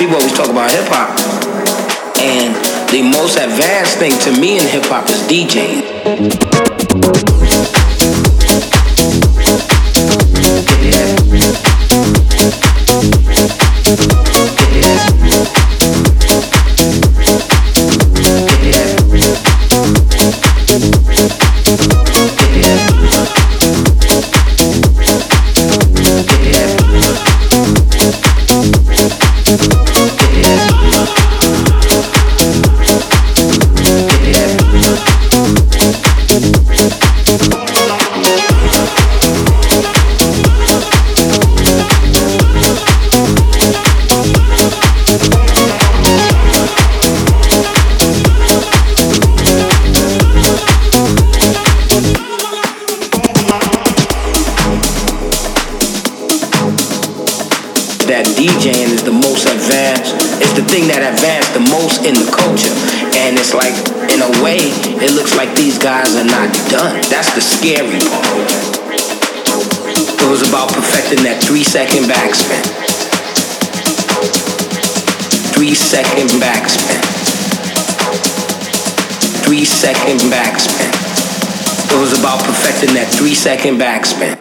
people always talk about hip hop, and the most advanced thing to me in hip hop is DJing. That DJing is the most advanced, it's the thing that advanced the most in the culture. And it's like, in a way, it looks like these guys are not done. That's the scary part. It was about perfecting that 3-second backspin. 3-second backspin. 3-second backspin. It was about perfecting that 3-second backspin.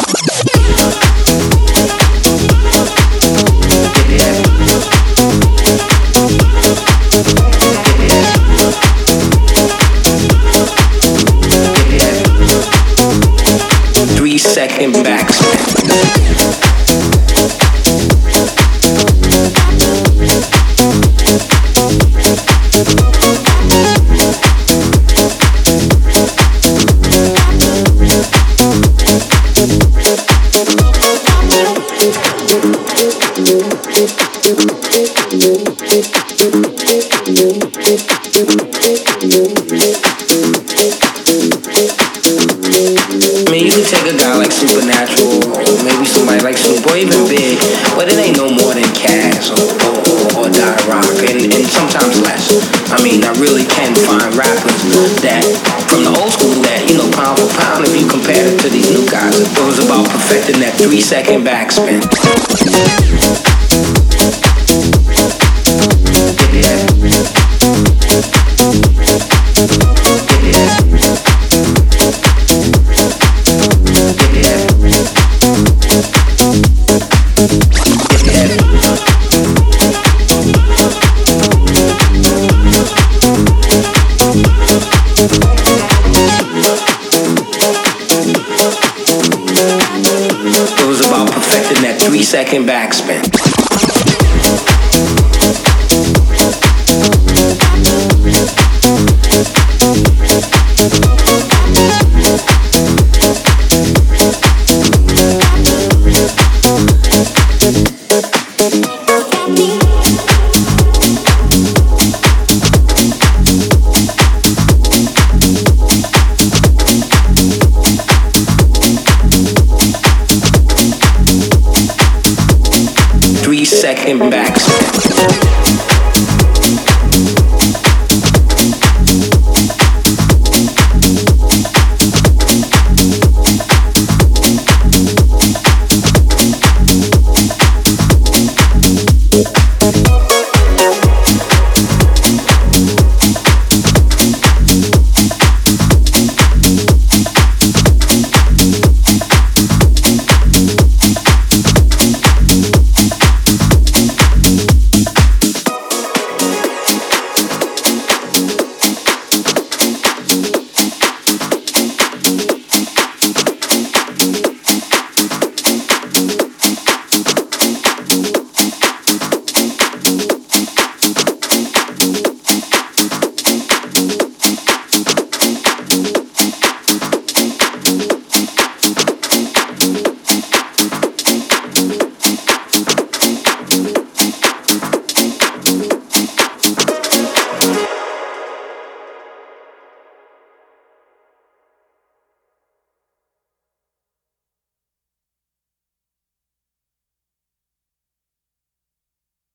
Second backspin. I mean, you could take a guy like Supernatural, or maybe somebody like Snoop, or even Big, but it ain't no more than Cass or Die Rock, and sometimes less. I mean, I really can find rappers that, from the old school, that, you know, pound for pound, if you compare it to these new guys, it was about perfecting that 3-second backspin. It was about perfecting that 3-second backspin.